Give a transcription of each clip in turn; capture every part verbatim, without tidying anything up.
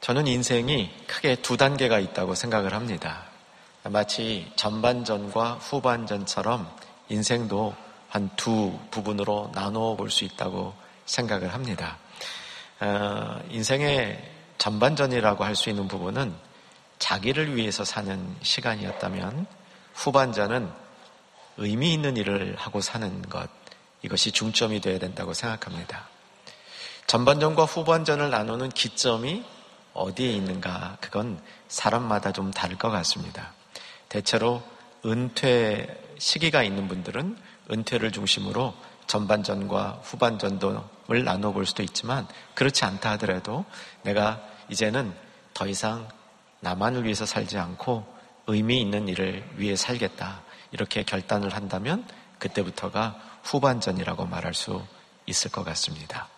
저는 인생이 크게 두 단계가 있다고 생각을 합니다. 마치 전반전과 후반전처럼 인생도 한 두 부분으로 나누어 볼 수 있다고 생각을 합니다. 어, 인생의 전반전이라고 할 수 있는 부분은 자기를 위해서 사는 시간이었다면, 후반전은 의미 있는 일을 하고 사는 것, 이것이 중점이 되어야 된다고 생각합니다. 전반전과 후반전을 나누는 기점이 어디에 있는가, 그건 사람마다 좀 다를 것 같습니다. 대체로 은퇴 시기가 있는 분들은 은퇴를 중심으로 전반전과 후반전을 나눠 볼 수도 있지만, 그렇지 않다 하더라도 내가 이제는 더 이상 나만을 위해서 살지 않고 의미 있는 일을 위해 살겠다, 이렇게 결단을 한다면 그때부터가 후반전이라고 말할 수 있을 것 같습니다.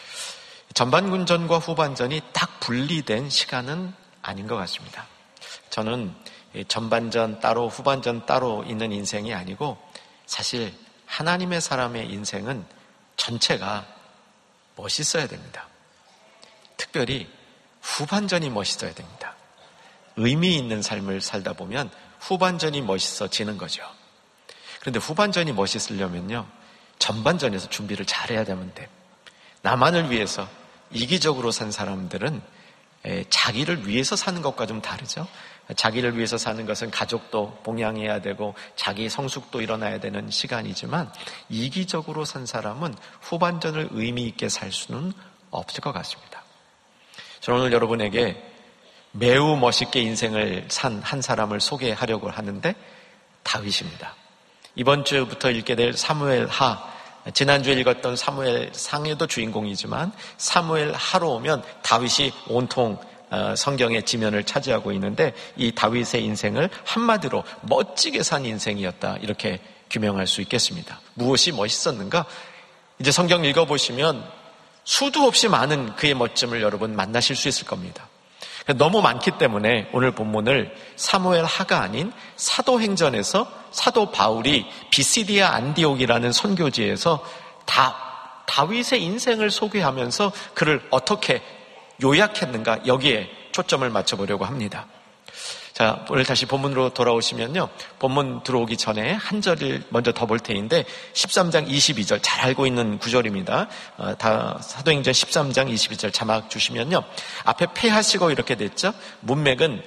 전반전과 후반전이 딱 분리된 시간은 아닌 것 같습니다. 저는 전반전 따로 후반전 따로 있는 인생이 아니고, 사실 하나님의 사람의 인생은 전체가 멋있어야 됩니다. 특별히 후반전이 멋있어야 됩니다. 의미 있는 삶을 살다 보면 후반전이 멋있어지는 거죠. 그런데 후반전이 멋있으려면요, 전반전에서 준비를 잘해야 되는데, 나만을 위해서 이기적으로 산 사람들은 자기를 위해서 사는 것과 좀 다르죠. 자기를 위해서 사는 것은 가족도 봉양해야 되고 자기 성숙도 일어나야 되는 시간이지만, 이기적으로 산 사람은 후반전을 의미 있게 살 수는 없을 것 같습니다. 저는 오늘 여러분에게 매우 멋있게 인생을 산 한 사람을 소개하려고 하는데, 다윗입니다. 이번 주부터 읽게 될 사무엘 하, 지난주에 읽었던 사무엘 상에도 주인공이지만 사무엘 하로 오면 다윗이 온통 성경의 지면을 차지하고 있는데, 이 다윗의 인생을 한마디로 멋지게 산 인생이었다, 이렇게 규명할 수 있겠습니다. 무엇이 멋있었는가? 이제 성경 읽어보시면 수도 없이 많은 그의 멋짐을 여러분 만나실 수 있을 겁니다. 너무 많기 때문에 오늘 본문을 사무엘 하가 아닌 사도행전에서 사도 바울이 비시디아 안디옥이라는 선교지에서 다 다윗의 인생을 소개하면서 그를 어떻게 요약했는가, 여기에 초점을 맞춰보려고 합니다. 자, 오늘 다시 본문으로 돌아오시면요, 본문 들어오기 전에 한 절을 먼저 더 볼 테인데, 십삼 장 이십이 절, 잘 알고 있는 구절입니다. 어, 다 사도행전 십삼 장 이십이 절 자막 주시면요, 앞에 패하시고 이렇게 됐죠. 문맥은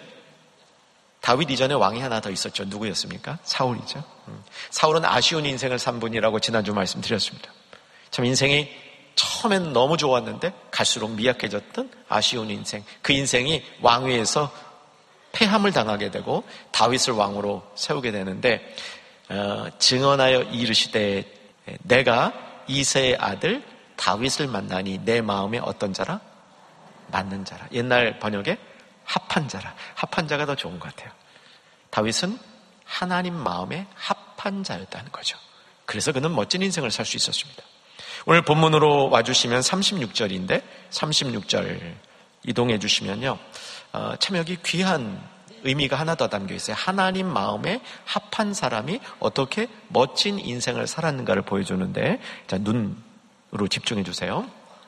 다윗 이전에 왕이 하나 더 있었죠. 누구였습니까? 사울이죠. 음. 사울은 아쉬운 인생을 산 분이라고 지난주 말씀드렸습니다. 참 인생이 처음엔 너무 좋았는데 갈수록 미약해졌던 아쉬운 인생, 그 인생이 왕위에서 패함을 당하게 되고 다윗을 왕으로 세우게 되는데, 어, 증언하여 이르시되 내가 이새의 아들 다윗을 만나니 내 마음에 어떤 자라? 맞는 자라. 옛날 번역에 합한 자라. 합한 자가 더 좋은 것 같아요. 다윗은 하나님 마음에 합한 자였다는 거죠. 그래서 그는 멋진 인생을 살 수 있었습니다. 오늘 본문으로 와주시면 삼십육 절인데 삼십육 절 이동해 주시면요, 어, 참 여기 귀한 의미가 하나 더 담겨 있어요. 하나님 마음에 합한 사람이 어떻게 멋진 인생을 살았는가를 보여주는데, 자, 눈으로 집중해 주세요.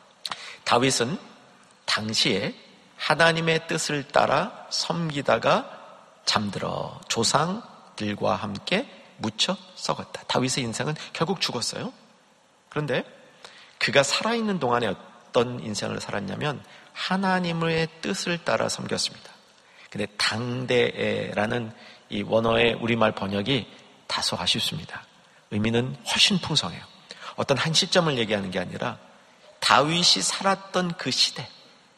다윗은 당시에 하나님의 뜻을 따라 섬기다가 잠들어 조상들과 함께 묻혀 썩었다. 다윗의 인생은 결국 죽었어요. 그런데 그가 살아있는 동안에 어떤 인생을 살았냐면 하나님의 뜻을 따라 섬겼습니다. 근데 당대라는 이 원어의 우리말 번역이 다소 아쉽습니다. 의미는 훨씬 풍성해요. 어떤 한 시점을 얘기하는 게 아니라 다윗이 살았던 그 시대,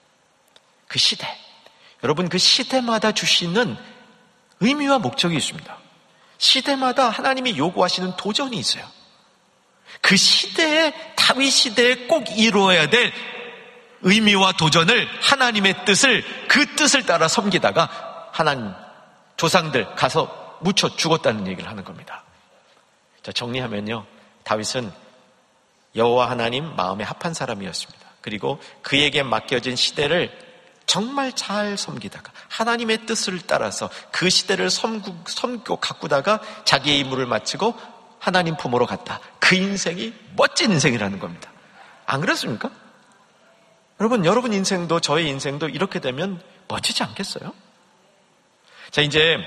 그 시대, 여러분 그 시대마다 주시는 의미와 목적이 있습니다. 시대마다 하나님이 요구하시는 도전이 있어요. 그 시대에, 다윗 시대에 꼭 이루어야 될 의미와 도전을, 하나님의 뜻을, 그 뜻을 따라 섬기다가 하나님 조상들 가서 묻혀 죽었다는 얘기를 하는 겁니다. 자, 정리하면요, 다윗은 여호와 하나님 마음에 합한 사람이었습니다. 그리고 그에게 맡겨진 시대를 정말 잘 섬기다가 하나님의 뜻을 따라서 그 시대를 섬고, 섬고 가꾸다가 자기의 임무를 마치고 하나님 품으로 갔다. 그 인생이 멋진 인생이라는 겁니다. 안 그렇습니까? 여러분, 여러분 인생도 저의 인생도 이렇게 되면 멋지지 않겠어요? 자, 이제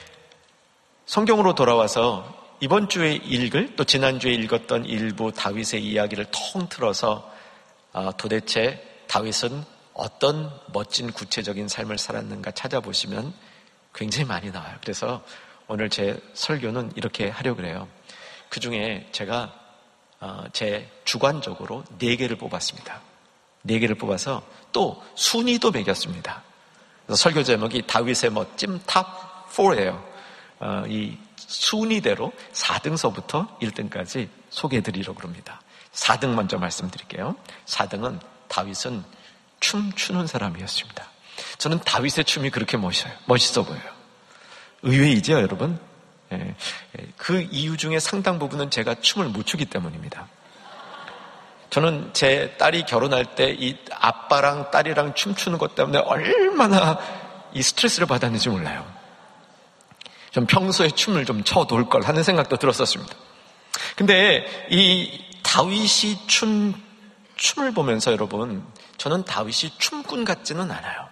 성경으로 돌아와서 이번 주에 읽을, 또 지난주에 읽었던 일부 다윗의 이야기를 통틀어서 아, 도대체 다윗은 어떤 멋진 구체적인 삶을 살았는가 찾아보시면 굉장히 많이 나와요. 그래서 오늘 제 설교는 이렇게 하려고 해요. 그 중에 제가 어, 제 주관적으로 네 개를 뽑았습니다. 네 개를 뽑아서 또 순위도 매겼습니다. 그래서 설교 제목이 다윗의 멋짐 탑 사예요. 어, 이 순위대로 사 등서부터 일 등까지 소개해드리려고 합니다. 사 등 먼저 말씀드릴게요. 사 등은 다윗은 춤추는 사람이었습니다. 저는 다윗의 춤이 그렇게 멋있어요. 멋있어 보여요. 의외이죠, 여러분? 예, 그 이유 중에 상당 부분은 제가 춤을 못 추기 때문입니다. 저는 제 딸이 결혼할 때 이 아빠랑 딸이랑 춤추는 것 때문에 얼마나 이 스트레스를 받았는지 몰라요. 좀 평소에 춤을 좀 춰놓을 걸 하는 생각도 들었었습니다. 근데 이 다윗이 춘, 춤을 보면서 여러분, 저는 다윗이 춤꾼 같지는 않아요.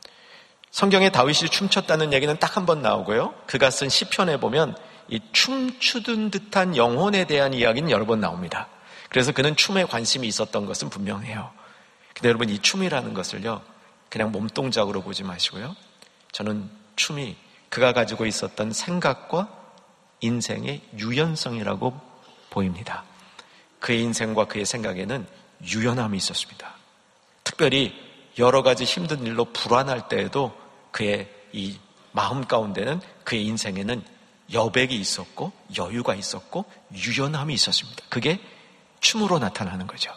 성경에 다윗이 춤췄다는 얘기는 딱 한 번 나오고요. 그가 쓴 시편에 보면 이 춤추던 듯한 영혼에 대한 이야기는 여러 번 나옵니다. 그래서 그는 춤에 관심이 있었던 것은 분명해요. 근데 여러분, 이 춤이라는 것을요, 그냥 몸동작으로 보지 마시고요. 저는 춤이 그가 가지고 있었던 생각과 인생의 유연성이라고 보입니다. 그의 인생과 그의 생각에는 유연함이 있었습니다. 특별히 여러 가지 힘든 일로 불안할 때에도 그의 이 마음 가운데는, 그의 인생에는 여백이 있었고 여유가 있었고 유연함이 있었습니다. 그게 춤으로 나타나는 거죠.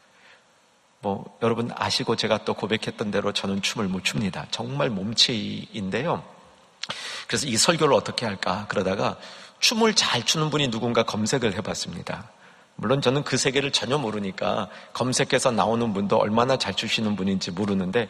뭐 여러분 아시고 제가 또 고백했던 대로 저는 춤을 못 춥니다. 정말 몸치인데요. 그래서 이 설교를 어떻게 할까 그러다가 춤을 잘 추는 분이 누군가 검색을 해봤습니다. 물론 저는 그 세계를 전혀 모르니까 검색해서 나오는 분도 얼마나 잘 추시는 분인지 모르는데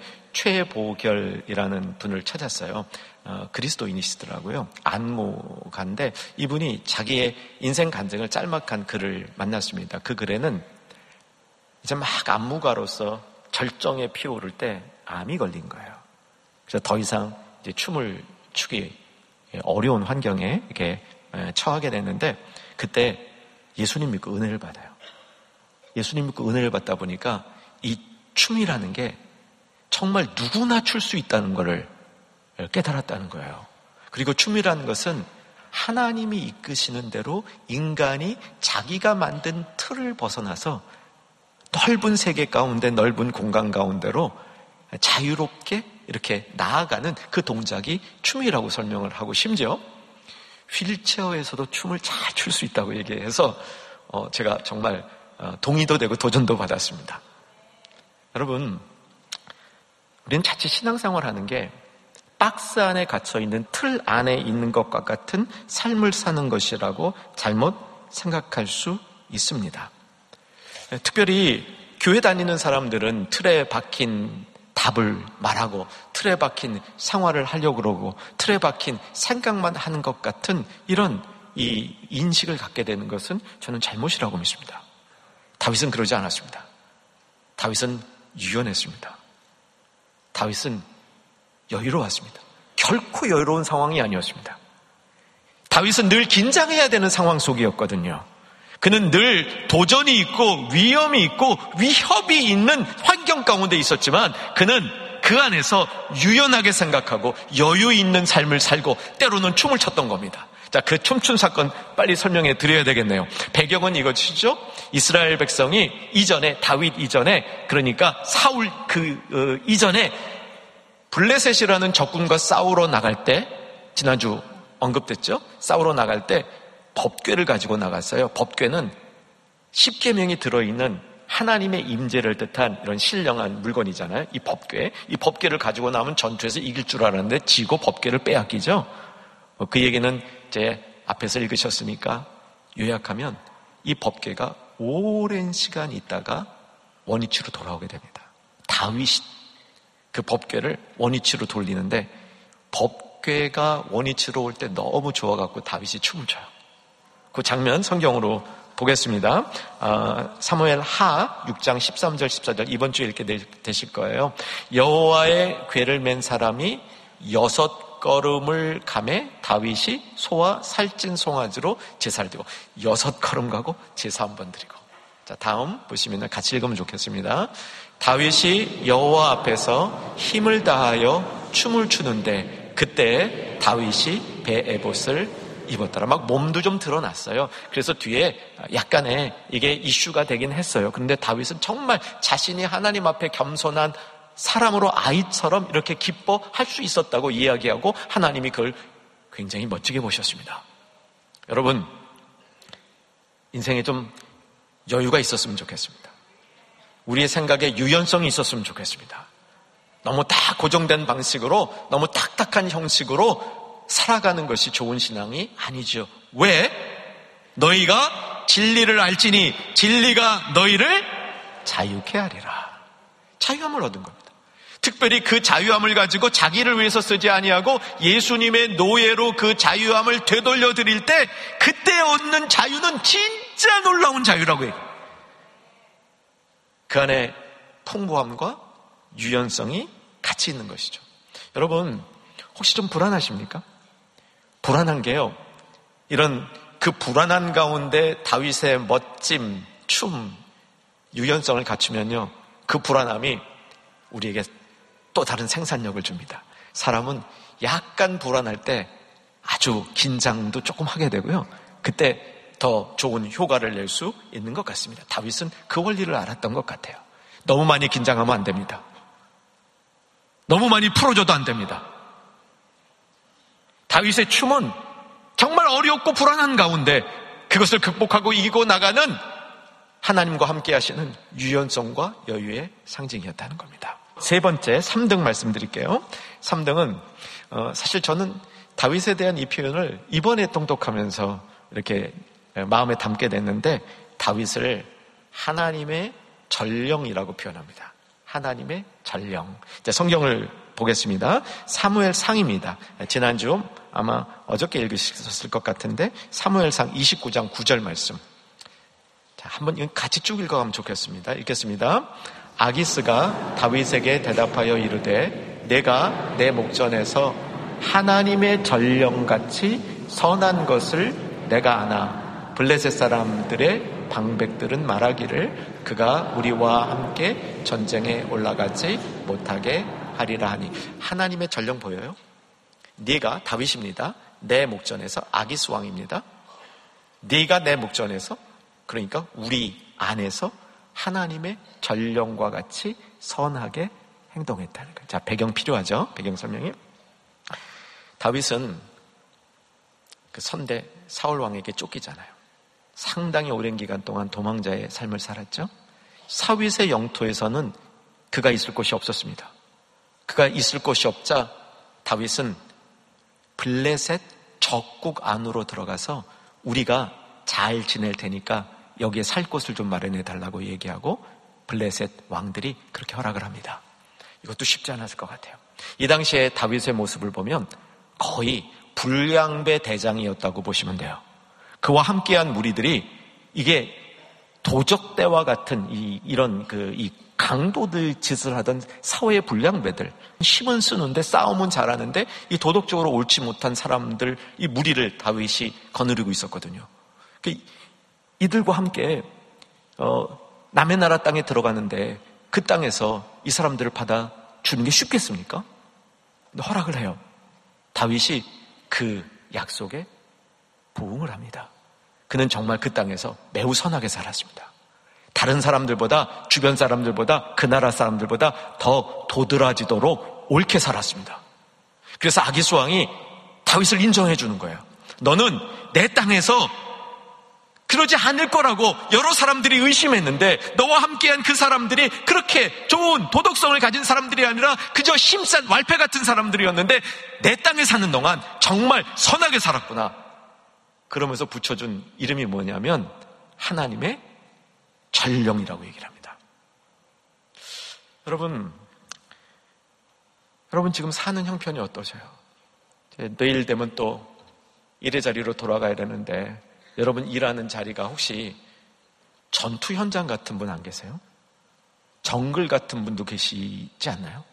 최보결이라는 분을 찾았어요. 어, 그리스도인이시더라고요. 안무가인데 이분이 자기의 인생 간증을 짤막한 글을 만났습니다. 그 글에는 이제 막 안무가로서 절정에 피오를 때 암이 걸린 거예요. 그래서 더 이상 이제 춤을 추기 어려운 환경에 이렇게 처하게 됐는데 그때 예수님 믿고 은혜를 받아요. 예수님 믿고 은혜를 받다 보니까 이 춤이라는 게 정말 누구나 출 수 있다는 것을 깨달았다는 거예요. 그리고 춤이라는 것은 하나님이 이끄시는 대로 인간이 자기가 만든 틀을 벗어나서 넓은 세계 가운데, 넓은 공간 가운데로 자유롭게 이렇게 나아가는 그 동작이 춤이라고 설명을 하고, 심지어 휠체어에서도 춤을 잘 출 수 있다고 얘기해서 어, 제가 정말 어, 동의도 되고 도전도 받았습니다. 여러분, 우리는 자칫 신앙생활 하는 게 박스 안에 갇혀있는 틀 안에 있는 것과 같은 삶을 사는 것이라고 잘못 생각할 수 있습니다. 특별히 교회 다니는 사람들은 틀에 박힌 답을 말하고 틀에 박힌 생활을 하려고 그러고 틀에 박힌 생각만 하는 것 같은 이런 이 인식을 갖게 되는 것은 저는 잘못이라고 믿습니다. 다윗은 그러지 않았습니다. 다윗은 유연했습니다. 다윗은 여유로웠습니다. 결코 여유로운 상황이 아니었습니다. 다윗은 늘 긴장해야 되는 상황 속이었거든요. 그는 늘 도전이 있고 위험이 있고 위협이 있는 환경 가운데 있었지만 그는 그 안에서 유연하게 생각하고 여유 있는 삶을 살고 때로는 춤을 췄던 겁니다. 자, 그 춤춘 사건 빨리 설명해 드려야 되겠네요. 배경은 이것이죠. 이스라엘 백성이 이전에, 다윗 이전에, 그러니까 사울 그 어, 이전에 블레셋이라는 적군과 싸우러 나갈 때, 지난주 언급됐죠? 싸우러 나갈 때 법궤를 가지고 나갔어요. 법궤는 십계명이 들어있는 하나님의 임재를 뜻한 이런 신령한 물건이잖아요. 이 법궤, 이 법궤를 가지고 나면 전투에서 이길 줄 알았는데 지고 법궤를 빼앗기죠. 그 얘기는 제 앞에서 읽으셨으니까 요약하면 이 법궤가 오랜 시간 있다가 원위치로 돌아오게 됩니다. 다윗이 그 법궤를 원위치로 돌리는데 법궤가 원위치로 올 때 너무 좋아갖고 다윗이 춤을 춰요. 그 장면 성경으로 보겠습니다. 어, 사무엘 하 육 장 십삼 절 십사 절 이번 주에 이렇게 되실 거예요. 여호와의 궤를 맨 사람이 여섯 걸음을 가매 다윗이 소와 살찐 송아지로 제사를 드리고 여섯 걸음 가고 제사 한 번 드리고. 자, 다음 보시면 같이 읽으면 좋겠습니다. 다윗이 여호와 앞에서 힘을 다하여 춤을 추는데 그때 다윗이 배 에봇을 입었더라. 막 몸도 좀 드러났어요. 그래서 뒤에 약간의 이게 이슈가 되긴 했어요. 그런데 다윗은 정말 자신이 하나님 앞에 겸손한 사람으로 아이처럼 이렇게 기뻐할 수 있었다고 이야기하고 하나님이 그걸 굉장히 멋지게 보셨습니다. 여러분, 인생에 좀 여유가 있었으면 좋겠습니다. 우리의 생각에 유연성이 있었으면 좋겠습니다. 너무 다 고정된 방식으로, 너무 딱딱한 형식으로 살아가는 것이 좋은 신앙이 아니죠. 왜? 너희가 진리를 알지니 진리가 너희를 자유케 하리라. 자유함을 얻은 겁니다. 특별히 그 자유함을 가지고 자기를 위해서 쓰지 아니하고 예수님의 노예로 그 자유함을 되돌려 드릴 때 그때 얻는 자유는 진짜 놀라운 자유라고 해요. 그 안에 풍부함과 유연성이 같이 있는 것이죠. 여러분, 혹시 좀 불안하십니까? 불안한 게요, 이런 그 불안한 가운데 다윗의 멋짐, 춤, 유연성을 갖추면요, 그 불안함이 우리에게 또 다른 생산력을 줍니다. 사람은 약간 불안할 때 아주 긴장도 조금 하게 되고요, 그때 더 좋은 효과를 낼 수 있는 것 같습니다. 다윗은 그 원리를 알았던 것 같아요. 너무 많이 긴장하면 안 됩니다. 너무 많이 풀어줘도 안 됩니다. 다윗의 춤은 정말 어렵고 불안한 가운데 그것을 극복하고 이기고 나가는 하나님과 함께 하시는 유연성과 여유의 상징이었다는 겁니다. 세 번째, 삼 등 말씀드릴게요. 삼 등은 어, 사실 저는 다윗에 대한 이 표현을 이번에 통독하면서 이렇게 마음에 담게 됐는데, 다윗을 하나님의 전령이라고 표현합니다. 하나님의 전령. 이제 성경을 보겠습니다. 사무엘상입니다. 지난주 아마 어저께 읽으셨을 것 같은데 사무엘상 이십구 장 구 절 말씀. 자, 한번 같이 쭉 읽어가면 좋겠습니다. 읽겠습니다. 아기스가 다윗에게 대답하여 이르되 내가 내 목전에서 하나님의 전령같이 선한 것을 내가 아나 블레셋 사람들의 방백들은 말하기를 그가 우리와 함께 전쟁에 올라가지 못하게 하리라 하니. 하나님의 전령 보여요? 네가, 다윗입니다, 내 목전에서, 아기스 왕입니다, 네가 내 목전에서, 그러니까 우리 안에서 하나님의 전령과 같이 선하게 행동했다는 거예요. 자, 배경 필요하죠? 배경 설명이. 다윗은 그 선대 사울 왕에게 쫓기잖아요. 상당히 오랜 기간 동안 도망자의 삶을 살았죠. 사윗의 영토에서는 그가 있을 곳이 없었습니다. 그가 있을 곳이 없자 다윗은 블레셋 적국 안으로 들어가서 우리가 잘 지낼 테니까 여기에 살 곳을 좀 마련해 달라고 얘기하고 블레셋 왕들이 그렇게 허락을 합니다. 이것도 쉽지 않았을 것 같아요. 이 당시에 다윗의 모습을 보면 거의 불량배 대장이었다고 보시면 돼요. 그와 함께한 무리들이 이게 도적대와 같은 이, 이런 그, 이 강도들 짓을 하던 사회의 불량배들, 힘은 쓰는데 싸움은 잘하는데 이 도덕적으로 옳지 못한 사람들, 이 무리를 다윗이 거느리고 있었거든요. 그 이들과 함께 어, 남의 나라 땅에 들어가는데 그 땅에서 이 사람들을 받아주는 게 쉽겠습니까? 근데 허락을 해요. 다윗이 그 약속에 부응을 합니다. 그는 정말 그 땅에서 매우 선하게 살았습니다. 다른 사람들보다, 주변 사람들보다, 그 나라 사람들보다 더 도드라지도록 옳게 살았습니다. 그래서 아기스 왕이 다윗을 인정해 주는 거예요. 너는 내 땅에서 그러지 않을 거라고 여러 사람들이 의심했는데 너와 함께한 그 사람들이 그렇게 좋은 도덕성을 가진 사람들이 아니라 그저 힘싼 왈패 같은 사람들이었는데 내 땅에 사는 동안 정말 선하게 살았구나. 그러면서 붙여준 이름이 뭐냐면 하나님의 전령이라고 얘기를 합니다. 여러분, 여러분 지금 사는 형편이 어떠세요? 내일 되면 또 일의 자리로 돌아가야 되는데 여러분 일하는 자리가 혹시 전투 현장 같은 분 안 계세요? 정글 같은 분도 계시지 않나요?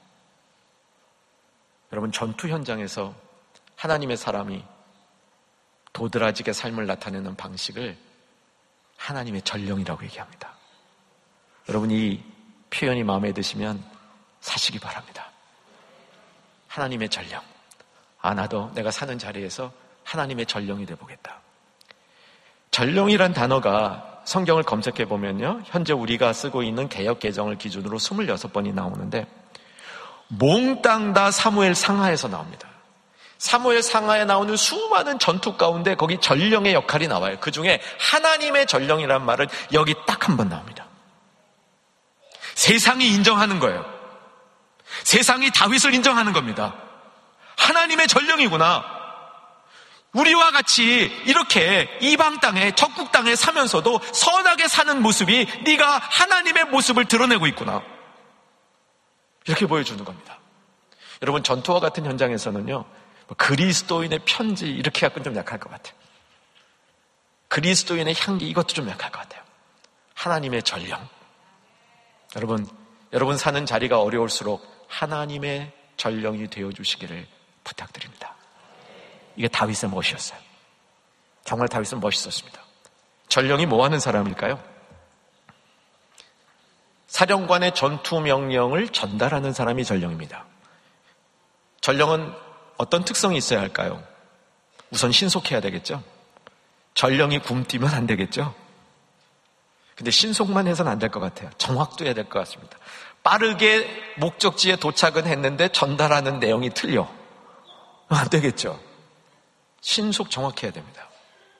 여러분, 전투 현장에서 하나님의 사람이 도드라지게 삶을 나타내는 방식을 하나님의 전령이라고 얘기합니다. 여러분, 이 표현이 마음에 드시면 사시기 바랍니다. 하나님의 전령. 아, 나도 내가 사는 자리에서 하나님의 전령이 되어보겠다. 전령이란 단어가 성경을 검색해 보면요, 현재 우리가 쓰고 있는 개역 개정을 기준으로 스물여섯 번이 나오는데 몽땅 다 사무엘 상하에서 나옵니다. 사무엘 상하에 나오는 수많은 전투 가운데 거기 전령의 역할이 나와요. 그 중에 하나님의 전령이란 말은 여기 딱 한 번 나옵니다. 세상이 인정하는 거예요. 세상이 다윗을 인정하는 겁니다. 하나님의 전령이구나. 우리와 같이 이렇게 이방 땅에, 적국 땅에 사면서도 선하게 사는 모습이 네가 하나님의 모습을 드러내고 있구나. 이렇게 보여주는 겁니다. 여러분, 전투와 같은 현장에서는요, 그리스도인의 편지 이렇게 갖고는 좀 약할 것 같아요. 그리스도인의 향기 이것도 좀 약할 것 같아요. 하나님의 전령. 여러분, 여러분 사는 자리가 어려울수록 하나님의 전령이 되어주시기를 부탁드립니다. 이게 다윗의 멋이었어요. 정말 다윗은 멋있었습니다. 전령이 뭐 하는 사람일까요? 사령관의 전투 명령을 전달하는 사람이 전령입니다. 전령은 어떤 특성이 있어야 할까요? 우선 신속해야 되겠죠? 전령이 굼뛰면 안 되겠죠? 근데 신속만 해서는 안 될 것 같아요. 정확도 해야 될 것 같습니다. 빠르게 목적지에 도착은 했는데 전달하는 내용이 틀려. 안 되겠죠? 신속 정확해야 됩니다.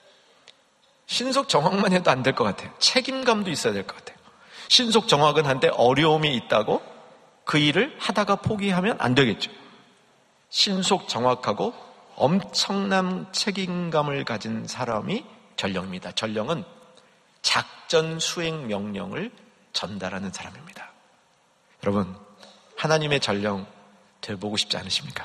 신속 정확만 해도 안 될 것 같아요. 책임감도 있어야 될 것 같아요. 신속 정확은 한데 어려움이 있다고 그 일을 하다가 포기하면 안 되겠죠. 신속 정확하고 엄청난 책임감을 가진 사람이 전령입니다. 전령은 작전 수행 명령을 전달하는 사람입니다. 여러분, 하나님의 전령 되어보고 싶지 않으십니까?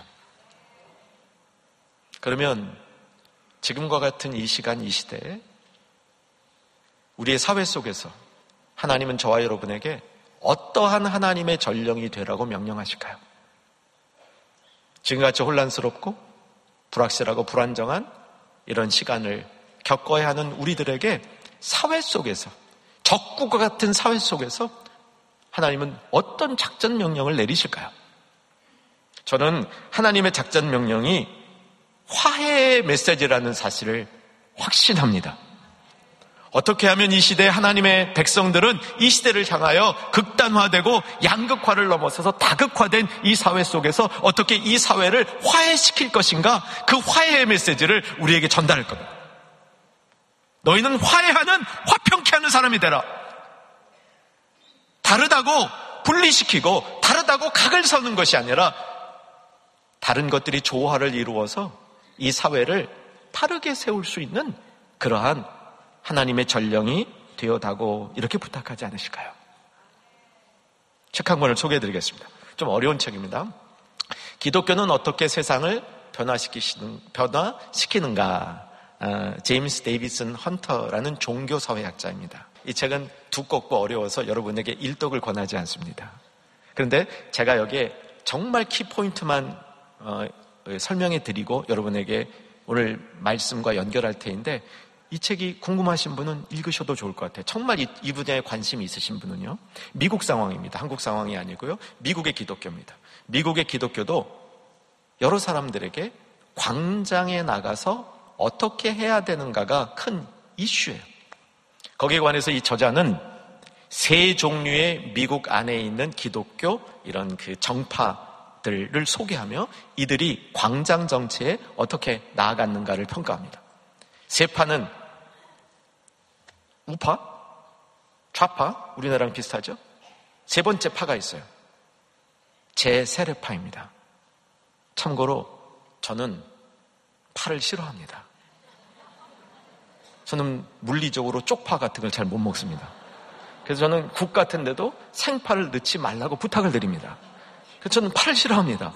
그러면 지금과 같은 이 시간, 이 시대에 우리의 사회 속에서 하나님은 저와 여러분에게 어떠한 하나님의 전령이 되라고 명령하실까요? 지금같이 혼란스럽고 불확실하고 불안정한 이런 시간을 겪어야 하는 우리들에게 사회 속에서, 적국과 같은 사회 속에서 하나님은 어떤 작전 명령을 내리실까요? 저는 하나님의 작전 명령이 화해의 메시지라는 사실을 확신합니다. 어떻게 하면 이 시대의 하나님의 백성들은 이 시대를 향하여 극단화되고 양극화를 넘어서서 다극화된 이 사회 속에서 어떻게 이 사회를 화해시킬 것인가, 그 화해의 메시지를 우리에게 전달할 겁니다. 너희는 화해하는, 화평케 하는 사람이 되라. 다르다고 분리시키고 다르다고 각을 서는 것이 아니라 다른 것들이 조화를 이루어서 이 사회를 다르게 세울 수 있는 그러한 하나님의 전령이 되어다고 이렇게 부탁하지 않으실까요? 책 한 권을 소개해드리겠습니다. 좀 어려운 책입니다. 기독교는 어떻게 세상을 변화시키시는, 변화시키는가? 어, 제임스 데이비슨 헌터라는 종교사회학자입니다. 이 책은 두껍고 어려워서 여러분에게 일독을 권하지 않습니다. 그런데 제가 여기에 정말 키포인트만 어, 설명해 드리고 여러분에게 오늘 말씀과 연결할 테인데, 이 책이 궁금하신 분은 읽으셔도 좋을 것 같아요. 정말 이, 이 분야에 관심이 있으신 분은요. 미국 상황입니다. 한국 상황이 아니고요. 미국의 기독교입니다. 미국의 기독교도 여러 사람들에게 광장에 나가서 어떻게 해야 되는가가 큰 이슈예요. 거기에 관해서 이 저자는 세 종류의 미국 안에 있는 기독교 이런 그 정파들을 소개하며 이들이 광장 정치에 어떻게 나아갔는가를 평가합니다. 세 파는 우파, 좌파, 우리나라랑 비슷하죠? 세 번째 파가 있어요. 제세례파입니다. 참고로 저는 파를 싫어합니다. 저는 물리적으로 쪽파 같은 걸 잘 못 먹습니다. 그래서 저는 국 같은 데도 생파를 넣지 말라고 부탁을 드립니다. 그래서 저는 파를 싫어합니다.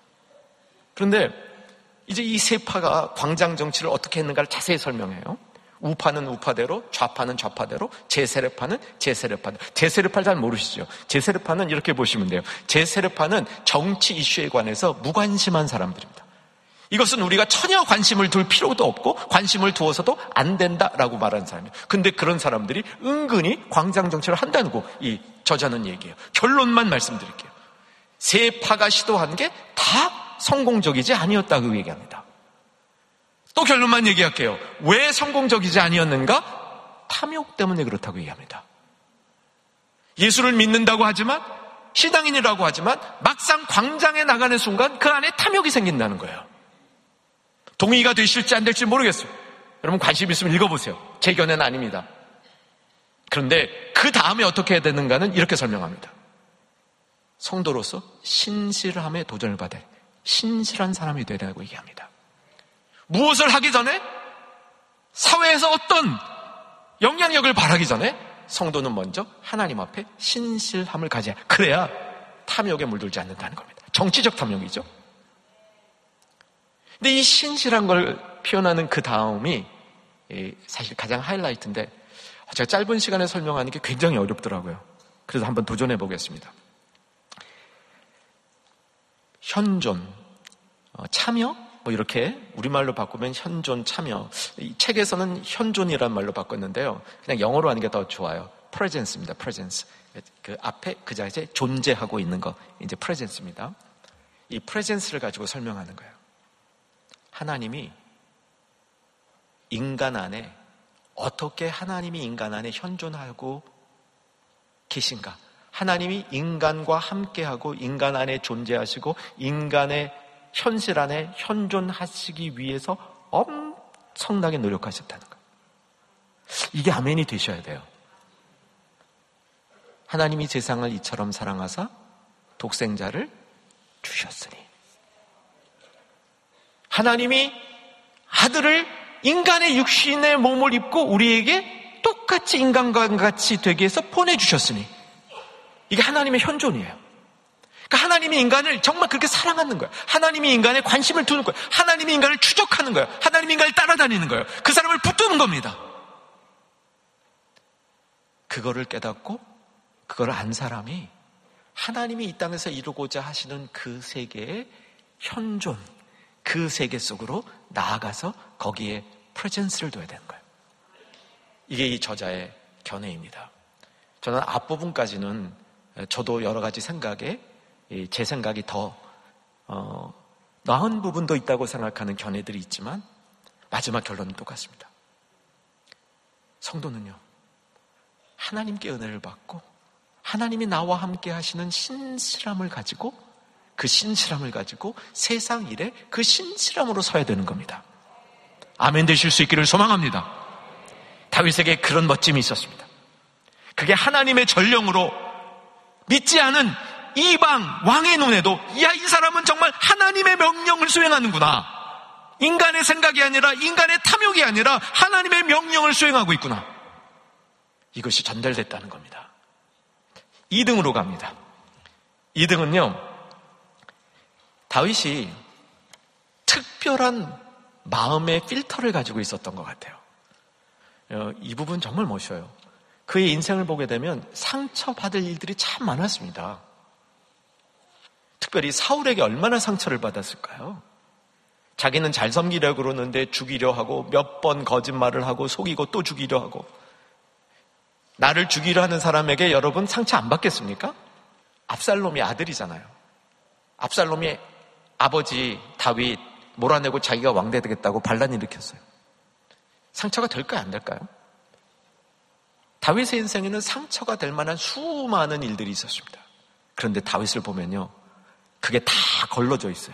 그런데 이제 이 세 파가 광장 정치를 어떻게 했는가를 자세히 설명해요. 우파는 우파대로, 좌파는 좌파대로, 제세력파는 제세력파대로. 제세력파 잘 모르시죠? 제세력파는 이렇게 보시면 돼요. 제세력파는 정치 이슈에 관해서 무관심한 사람들입니다. 이것은 우리가 전혀 관심을 둘 필요도 없고 관심을 두어서도 안 된다라고 말하는 사람이에요. 근데 그런 사람들이 은근히 광장 정치를 한다는 거, 이 저자는 얘기해요. 결론만 말씀드릴게요. 세 파가 시도한 게 다 성공적이지 아니었다고 얘기합니다. 또 결론만 얘기할게요. 왜 성공적이지 아니었는가? 탐욕 때문에 그렇다고 얘기합니다. 예수를 믿는다고 하지만, 신앙인이라고 하지만 막상 광장에 나가는 순간 그 안에 탐욕이 생긴다는 거예요. 동의가 되실지 안 될지 모르겠어요. 여러분 관심 있으면 읽어보세요. 제 견해는 아닙니다. 그런데 그 다음에 어떻게 해야 되는가는 이렇게 설명합니다. 성도로서 신실함에 도전을 받아야 신실한 사람이 되라고 얘기합니다. 무엇을 하기 전에, 사회에서 어떤 영향력을 발하기 전에 성도는 먼저 하나님 앞에 신실함을 가져야, 그래야 탐욕에 물들지 않는다는 겁니다. 정치적 탐욕이죠. 근데 이 신실한 걸 표현하는 그 다음이 사실 가장 하이라이트인데, 제가 짧은 시간에 설명하는 게 굉장히 어렵더라고요. 그래서 한번 도전해 보겠습니다. 현존, 참여, 뭐 이렇게 우리말로 바꾸면 현존, 참여. 이 책에서는 현존이라는 말로 바꿨는데요. 그냥 영어로 하는 게 더 좋아요. presence입니다. presence. 그 앞에 그 자리에 존재하고 있는 거, 이제 presence입니다. 이 presence를 가지고 설명하는 거예요. 하나님이 인간 안에 어떻게 하나님이 인간 안에 현존하고 계신가? 하나님이 인간과 함께하고 인간 안에 존재하시고 인간의 현실 안에 현존하시기 위해서 엄청나게 노력하셨다는 거예요. 이게 아멘이 되셔야 돼요. 하나님이 세상을 이처럼 사랑하사 독생자를 주셨으니, 하나님이 아들을 인간의 육신의 몸을 입고 우리에게 똑같이 인간과 같이 되게 해서 보내주셨으니, 이게 하나님의 현존이에요. 그러니까 하나님이 인간을 정말 그렇게 사랑하는 거예요. 하나님이 인간에 관심을 두는 거예요. 하나님이 인간을 추적하는 거예요. 하나님이 인간을 따라다니는 거예요. 그 사람을 붙드는 겁니다. 그거를 깨닫고 그걸 안 사람이 하나님이 이 땅에서 이루고자 하시는 그 세계의 현존, 그 세계 속으로 나아가서 거기에 프레젠스를 둬야 되는 거예요. 이게 이 저자의 견해입니다. 저는 앞부분까지는 저도 여러 가지 생각에 제 생각이 더 어, 나은 부분도 있다고 생각하는 견해들이 있지만 마지막 결론은 똑같습니다. 성도는요, 하나님께 은혜를 받고 하나님이 나와 함께 하시는 신실함을 가지고, 그 신실함을 가지고 세상 일에 그 신실함으로 서야 되는 겁니다. 아멘 되실 수 있기를 소망합니다. 다윗에게 그런 멋짐이 있었습니다. 그게 하나님의 전령으로 믿지 않은 이방 왕의 눈에도, 야, 이 사람은 정말 하나님의 명령을 수행하는구나. 인간의 생각이 아니라, 인간의 탐욕이 아니라 하나님의 명령을 수행하고 있구나. 이것이 전달됐다는 겁니다. 이 등으로 갑니다. 이 등은요, 다윗이 특별한 마음의 필터를 가지고 있었던 것 같아요. 이 부분 정말 멋져요. 그의 인생을 보게 되면 상처받을 일들이 참 많았습니다. 특별히 사울에게 얼마나 상처를 받았을까요? 자기는 잘 섬기려고 그러는데 죽이려 하고, 몇 번 거짓말을 하고 속이고 또 죽이려 하고. 나를 죽이려 하는 사람에게 여러분 상처 안 받겠습니까? 압살롬이 아들이잖아요. 압살롬이 아버지 다윗 몰아내고 자기가 왕대 되겠다고 반란 일으켰어요. 상처가 될까요, 안 될까요? 다윗의 인생에는 상처가 될 만한 수많은 일들이 있었습니다. 그런데 다윗을 보면요, 그게 다 걸러져 있어요.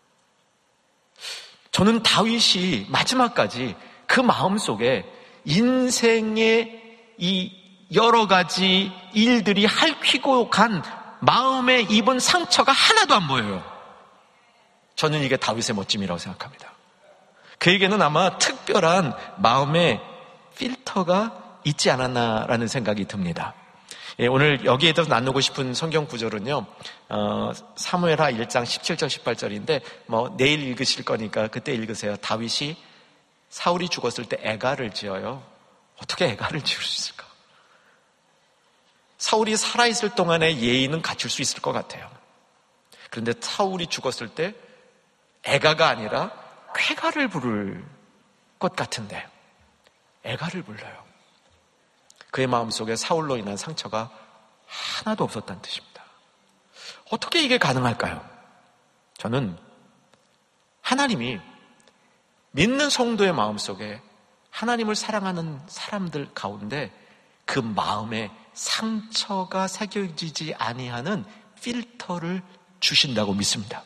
저는 다윗이 마지막까지 그 마음속에 인생의 이 여러 가지 일들이 핥히고 간 마음에 입은 상처가 하나도 안 보여요. 저는 이게 다윗의 멋짐이라고 생각합니다. 그에게는 아마 특별한 마음의 필터가 있지 않았나라는 생각이 듭니다. 예, 오늘 여기에 대해서 나누고 싶은 성경 구절은요, 어, 사무엘하 일 장 십칠 절 십팔 절인데 뭐 내일 읽으실 거니까 그때 읽으세요. 다윗이 사울이 죽었을 때 애가를 지어요. 어떻게 애가를 지을 수 있을까? 사울이 살아있을 동안에 예의는 갖출 수 있을 것 같아요. 그런데 사울이 죽었을 때 애가가 아니라 쾌가를 부를 것 같은데 애가를 불러요. 그의 마음속에 사울로 인한 상처가 하나도 없었다는 뜻입니다. 어떻게 이게 가능할까요? 저는 하나님이 믿는 성도의 마음속에 하나님을 사랑하는 사람들 가운데 그 마음에 상처가 새겨지지 아니하는 필터를 주신다고 믿습니다.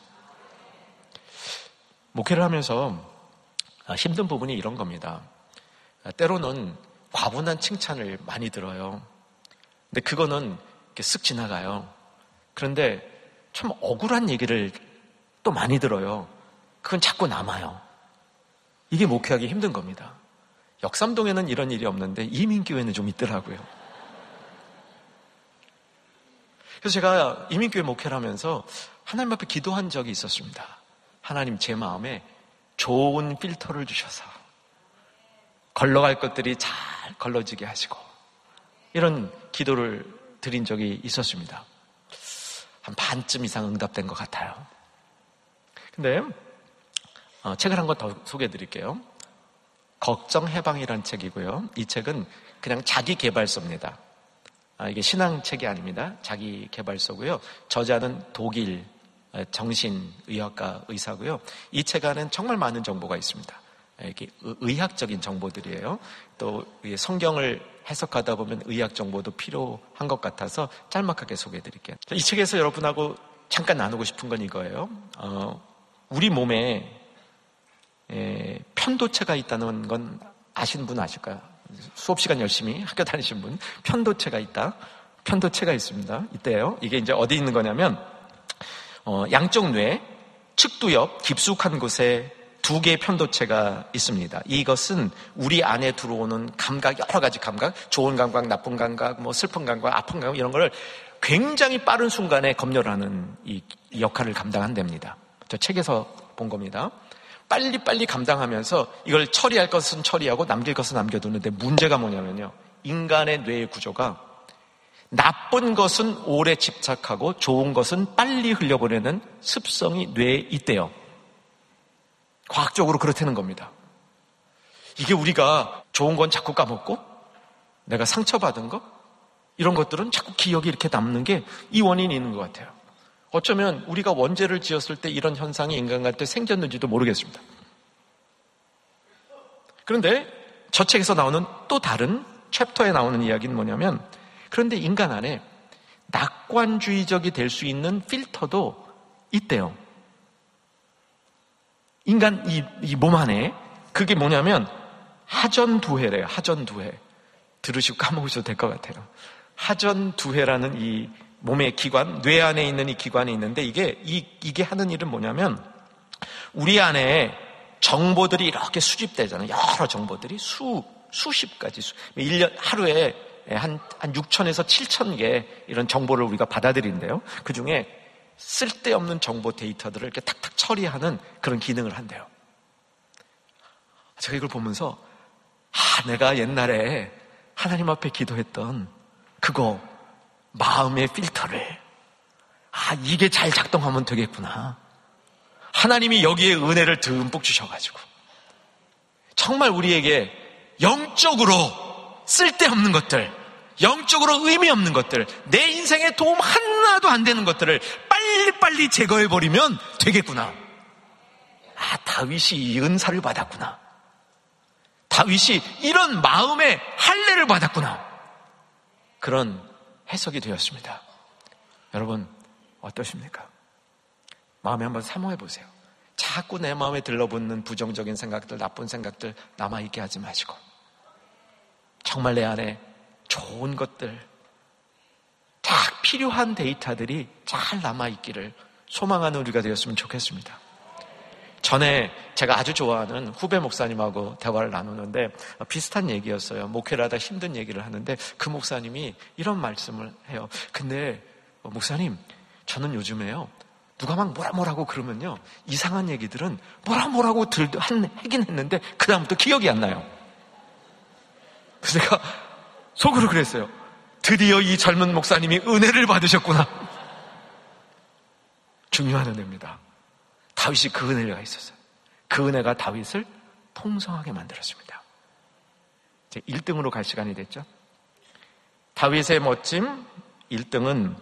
목회를 하면서 힘든 부분이 이런 겁니다. 때로는 과분한 칭찬을 많이 들어요. 근데 그거는 이렇게 쓱 지나가요. 그런데 참 억울한 얘기를 또 많이 들어요. 그건 자꾸 남아요. 이게 목회하기 힘든 겁니다. 역삼동에는 이런 일이 없는데 이민교회는 좀 있더라고요. 그래서 제가 이민교회 목회를 하면서 하나님 앞에 기도한 적이 있었습니다. 하나님, 제 마음에 좋은 필터를 주셔서 걸러갈 것들이 잘 걸러지게 하시고, 이런 기도를 드린 적이 있었습니다. 한 반쯤 이상 응답된 것 같아요. 근데 어, 책을 한 권 더 소개해 드릴게요. 걱정 해방이라는 책이고요. 이 책은 그냥 자기 개발서입니다. 아, 이게 신앙 책이 아닙니다. 자기 개발서고요. 저자는 독일 정신의학과 의사고요. 이 책 안에는 정말 많은 정보가 있습니다. 이렇게 의학적인 정보들이에요. 또 성경을 해석하다 보면 의학 정보도 필요한 것 같아서 짤막하게 소개해 드릴게요. 이 책에서 여러분하고 잠깐 나누고 싶은 건 이거예요. 어, 우리 몸에 에, 편도체가 있다는 건 아시는 분 아실까요? 수업 시간 열심히 학교 다니신 분, 편도체가 있다. 편도체가 있습니다. 이때요. 이게 이제 어디 있는 거냐면 어, 양쪽 뇌 측두 옆 깊숙한 곳에 두 개의 편도체가 있습니다. 이것은 우리 안에 들어오는 감각, 여러 가지 감각, 좋은 감각, 나쁜 감각, 뭐 슬픈 감각, 아픈 감각, 이런 걸 굉장히 빠른 순간에 검열하는 이 역할을 감당한답니다. 저 책에서 본 겁니다. 빨리빨리 감당하면서 이걸 처리할 것은 처리하고 남길 것은 남겨두는데, 문제가 뭐냐면요, 인간의 뇌의 구조가 나쁜 것은 오래 집착하고 좋은 것은 빨리 흘려보내는 습성이 뇌에 있대요. 과학적으로 그렇다는 겁니다. 이게 우리가 좋은 건 자꾸 까먹고 내가 상처받은 거, 이런 것들은 자꾸 기억이 이렇게 남는 게 이 원인이 있는 것 같아요. 어쩌면 우리가 원죄를 지었을 때 이런 현상이 인간한테 생겼는지도 모르겠습니다. 그런데 저 책에서 나오는 또 다른 챕터에 나오는 이야기는 뭐냐면, 그런데 인간 안에 낙관주의적이 될 수 있는 필터도 있대요. 인간 이, 이 몸 안에 그게 뭐냐면 하전두회래요. 하전두회. 들으시고 까먹으셔도 될 것 같아요. 하전두회라는 이 몸의 기관, 뇌 안에 있는 이 기관이 있는데, 이게 이, 이게 하는 일은 뭐냐면, 우리 안에 정보들이 이렇게 수집되잖아요. 여러 정보들이 수 수십 가지, 수, 일 년 하루에 한, 한 육천에서 칠천 개 이런 정보를 우리가 받아들인대요. 그 중에 쓸데없는 정보 데이터들을 이렇게 탁탁 처리하는 그런 기능을 한대요. 제가 이걸 보면서, 아, 내가 옛날에 하나님 앞에 기도했던 그거, 마음의 필터를, 아, 이게 잘 작동하면 되겠구나. 하나님이 여기에 은혜를 듬뿍 주셔가지고 정말 우리에게 영적으로 쓸데없는 것들, 영적으로 의미 없는 것들, 내 인생에 도움 하나도 안 되는 것들을 빨리빨리 제거해버리면 되겠구나. 아, 다윗이 이 은사를 받았구나. 다윗이 이런 마음의 할례를 받았구나. 그런 해석이 되었습니다. 여러분, 어떠십니까? 마음에 한번 사모해 보세요. 자꾸 내 마음에 들러붙는 부정적인 생각들, 나쁜 생각들 남아있게 하지 마시고, 정말 내 안에 좋은 것들, 딱 필요한 데이터들이 잘 남아있기를 소망하는 우리가 되었으면 좋겠습니다. 전에 제가 아주 좋아하는 후배 목사님하고 대화를 나누는데 비슷한 얘기였어요. 목회를 하다 힘든 얘기를 하는데 그 목사님이 이런 말씀을 해요. 근데 목사님, 저는 요즘에요, 누가 막 뭐라 뭐라고 그러면요, 이상한 얘기들은 뭐라 뭐라고 들, 한, 하긴 했는데 그 다음부터 기억이 안 나요. 그래서 제가 속으로 그랬어요. 드디어 이 젊은 목사님이 은혜를 받으셨구나. 중요한 은혜입니다. 다윗이 그 은혜가 있었어요. 그 은혜가 다윗을 풍성하게 만들었습니다. 이제 일 등으로 갈 시간이 됐죠. 다윗의 멋짐 일 등은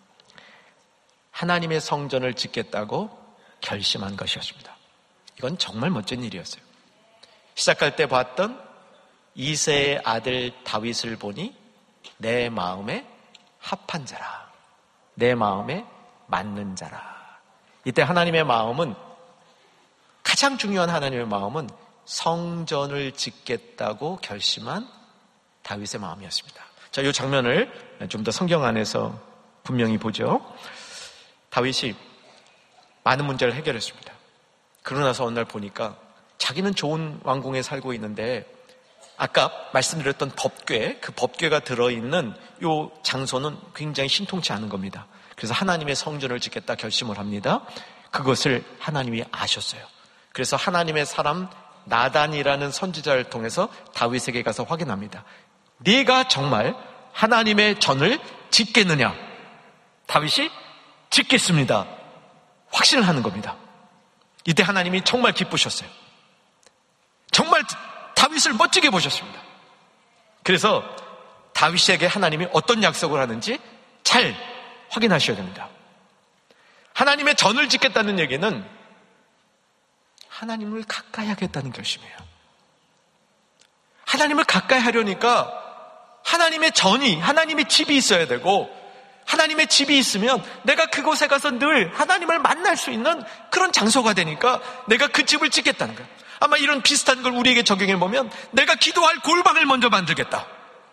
하나님의 성전을 짓겠다고 결심한 것이었습니다. 이건 정말 멋진 일이었어요. 시작할 때 봤던 이새의 아들 다윗을 보니 내 마음에 합한 자라, 내 마음에 맞는 자라. 이때 하나님의 마음은, 가장 중요한 하나님의 마음은 성전을 짓겠다고 결심한 다윗의 마음이었습니다. 자, 이 장면을 좀 더 성경 안에서 분명히 보죠. 다윗이 많은 문제를 해결했습니다. 그러고 나서 어느 날 보니까 자기는 좋은 왕궁에 살고 있는데 아까 말씀드렸던 법궤, 그 법궤가 들어있는 이 장소는 굉장히 신통치 않은 겁니다. 그래서 하나님의 성전을 짓겠다 결심을 합니다. 그것을 하나님이 아셨어요. 그래서 하나님의 사람 나단이라는 선지자를 통해서 다윗에게 가서 확인합니다. 네가 정말 하나님의 전을 짓겠느냐? 다윗이 짓겠습니다. 확신을 하는 겁니다. 이때 하나님이 정말 기쁘셨어요. 정말 다윗을 멋지게 보셨습니다. 그래서 다윗에게 하나님이 어떤 약속을 하는지 잘 확인하셔야 됩니다. 하나님의 전을 짓겠다는 얘기는 하나님을 가까이 하겠다는 결심이에요. 하나님을 가까이 하려니까 하나님의 전이, 하나님의 집이 있어야 되고, 하나님의 집이 있으면 내가 그곳에 가서 늘 하나님을 만날 수 있는 그런 장소가 되니까 내가 그 집을 짓겠다는 거예요. 아마 이런 비슷한 걸 우리에게 적용해 보면 내가 기도할 골방을 먼저 만들겠다,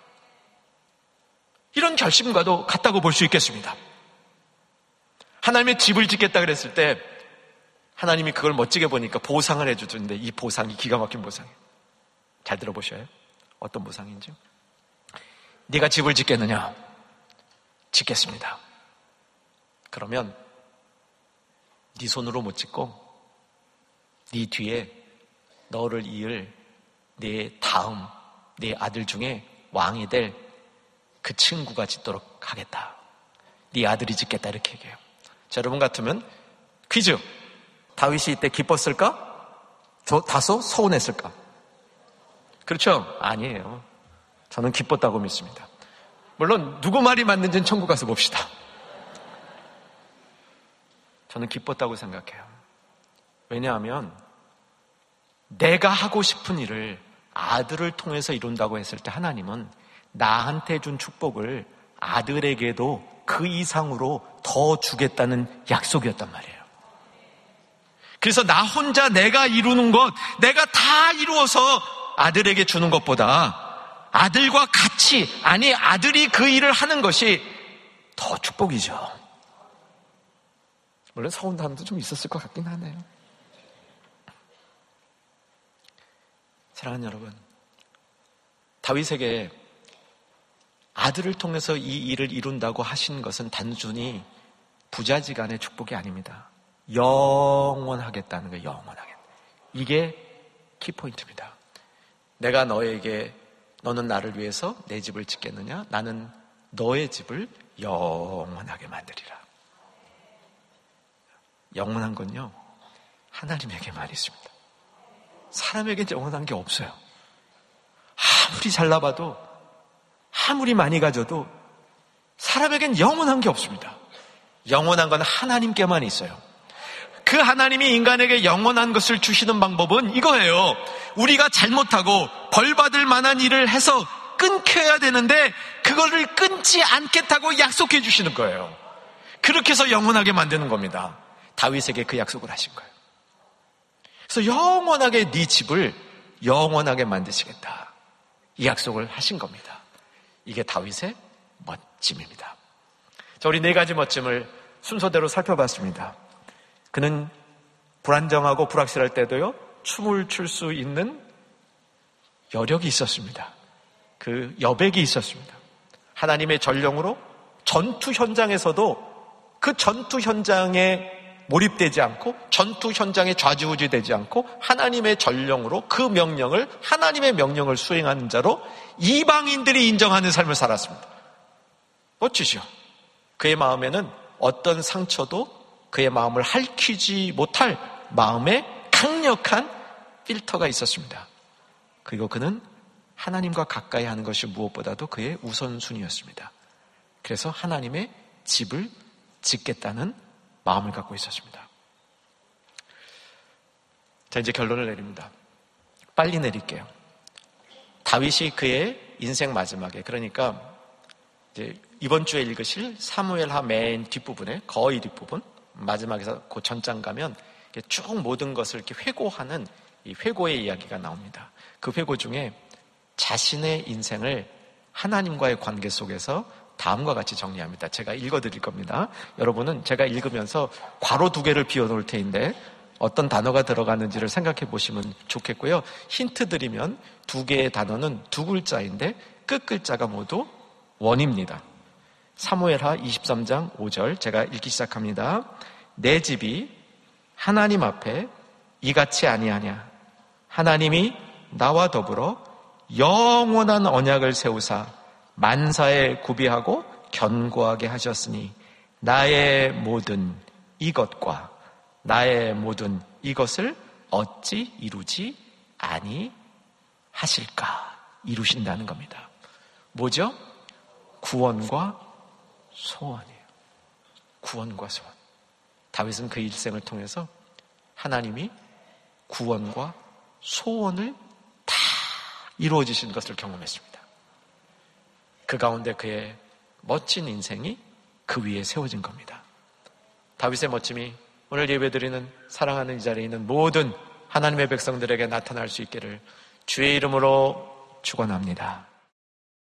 이런 결심과도 같다고 볼 수 있겠습니다. 하나님의 집을 짓겠다 그랬을 때 하나님이 그걸 멋지게 보니까 보상을 해주는데, 이 보상이 기가 막힌 보상이에요. 잘 들어보셔요. 어떤 보상인지. 네가 집을 짓겠느냐? 짓겠습니다. 그러면 네 손으로 못 짓고 네 뒤에 너를 이을 네 다음 네 아들 중에 왕이 될 그 친구가 짓도록 하겠다. 네 아들이 짓겠다, 이렇게 얘기해요. 자, 여러분 같으면 퀴즈. 다윗이 이때 기뻤을까? 저 다소 서운했을까? 그렇죠? 아니에요. 저는 기뻤다고 믿습니다. 물론 누구 말이 맞는지는 천국 가서 봅시다. 저는 기뻤다고 생각해요. 왜냐하면 내가 하고 싶은 일을 아들을 통해서 이룬다고 했을 때 하나님은 나한테 준 축복을 아들에게도 그 이상으로 더 주겠다는 약속이었단 말이에요. 그래서 나 혼자 내가 이루는 것, 내가 다 이루어서 아들에게 주는 것보다 아들과 같이, 아니 아들이 그 일을 하는 것이 더 축복이죠. 물론 서운함도 좀 있었을 것 같긴 하네요. 사랑하는 여러분, 다윗에게 아들을 통해서 이 일을 이룬다고 하신 것은 단순히 부자지간의 축복이 아닙니다. 영원하겠다는 거예요. 영원하게. 이게 키포인트입니다. 내가 너에게, 너는 나를 위해서 내 집을 짓겠느냐? 나는 너의 집을 영원하게 만들리라. 영원한 건요, 하나님에게만 있습니다. 사람에겐 영원한 게 없어요. 아무리 잘나봐도, 아무리 많이 가져도 사람에겐 영원한 게 없습니다. 영원한 건 하나님께만 있어요. 그 하나님이 인간에게 영원한 것을 주시는 방법은 이거예요. 우리가 잘못하고 벌받을 만한 일을 해서 끊겨야 되는데 그거를 끊지 않겠다고 약속해 주시는 거예요. 그렇게 해서 영원하게 만드는 겁니다. 다윗에게 그 약속을 하신 거예요. 그래서 영원하게 네 집을 영원하게 만드시겠다, 이 약속을 하신 겁니다. 이게 다윗의 멋짐입니다. 자, 우리 네 가지 멋짐을 순서대로 살펴봤습니다. 그는 불안정하고 불확실할 때도요, 춤을 출 수 있는 여력이 있었습니다. 그 여백이 있었습니다. 하나님의 전령으로 전투 현장에서도 그 전투 현장에 몰입되지 않고 전투 현장에 좌지우지되지 않고 하나님의 전령으로 그 명령을 하나님의 명령을 수행하는 자로 이방인들이 인정하는 삶을 살았습니다. 멋지죠? 그의 마음에는 어떤 상처도 그의 마음을 핥히지 못할 마음에 강력한 필터가 있었습니다. 그리고 그는 하나님과 가까이 하는 것이 무엇보다도 그의 우선순위였습니다. 그래서 하나님의 집을 짓겠다는 마음을 갖고 있었습니다. 자, 이제 결론을 내립니다. 빨리 내릴게요. 다윗이 그의 인생 마지막에, 그러니까 이제 이번 주에 읽으실 사무엘하 맨 뒷부분에, 거의 뒷부분, 마지막에서 그 전장 가면 쭉 모든 것을 이렇게 회고하는 이 회고의 이야기가 나옵니다. 그 회고 중에 자신의 인생을 하나님과의 관계 속에서 다음과 같이 정리합니다. 제가 읽어드릴 겁니다. 여러분은 제가 읽으면서 괄호 두 개를 비워놓을 테인데 어떤 단어가 들어가는지를 생각해 보시면 좋겠고요. 힌트 드리면 두 개의 단어는 두 글자인데 끝 글자가 모두 원입니다. 사무엘하 이십삼 장 오 절 제가 읽기 시작합니다. 내 집이 하나님 앞에 이같이 아니하냐. 하나님이 나와 더불어 영원한 언약을 세우사 만사에 구비하고 견고하게 하셨으니 나의 모든 이것과 나의 모든 이것을 어찌 이루지 아니하실까? 이루신다는 겁니다. 뭐죠? 구원과 소원이에요. 구원과 소원. 다윗은 그 일생을 통해서 하나님이 구원과 소원을 다 이루어지신 것을 경험했습니다. 그 가운데 그의 멋진 인생이 그 위에 세워진 겁니다. 다윗의 멋짐이 오늘 예배드리는 사랑하는 이 자리에 있는 모든 하나님의 백성들에게 나타날 수 있기를 주의 이름으로 축원합니다.